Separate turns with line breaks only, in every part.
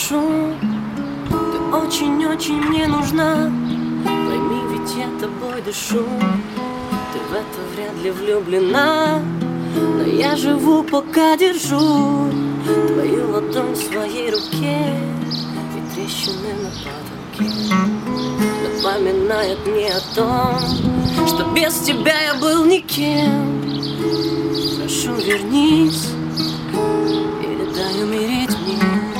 прошу, ты очень-очень мне нужна. Пойми, ведь я тобой дышу. Ты в это вряд ли влюблена, но я живу, пока держу твою ладонь в своей руке. И трещины на потолке напоминают мне о том, что без тебя я был никем. Прошу, вернись, или дай умереть мне.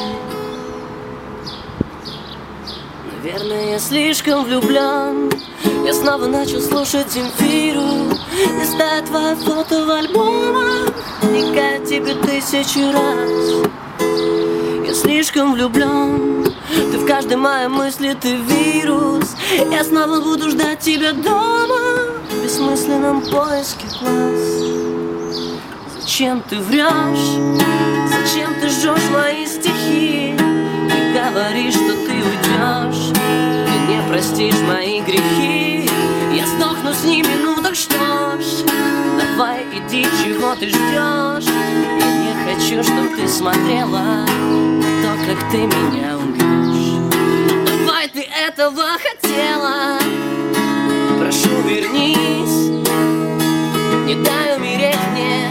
Наверное, я слишком влюблен. Я снова начал слушать Земфиру, листая твое фото в альбомах, вникая в тебе 1000 раз. Я слишком влюблен. Ты в каждой моей мысли, ты вирус. Я снова буду ждать тебя дома в бессмысленном поиске глаз. Зачем ты врешь? Зачем ты жжешь мои стихи? И говоришь, что ты уйдешь, ты не простишь мои грехи. Я сдохну с ними, ну так что ж, давай иди, чего ты ждешь? Я не хочу, чтоб ты смотрела на то, как ты меня убьешь. Давай, ты этого хотела. Прошу, вернись, не дай умереть мне.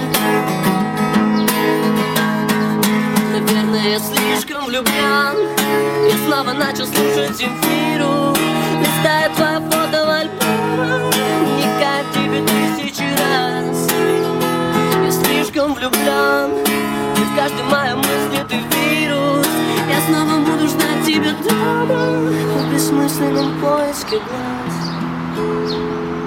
Наверное, я слишком влюблен. Я снова начал слушать Земфиру, листая твое фото в альбомах, вникая в тебе 1000 раз. Я слишком влюблен. Ты в каждой моей мысли, ты вирус. Я снова буду ждать тебя дома в бессмысленном поиске глаз.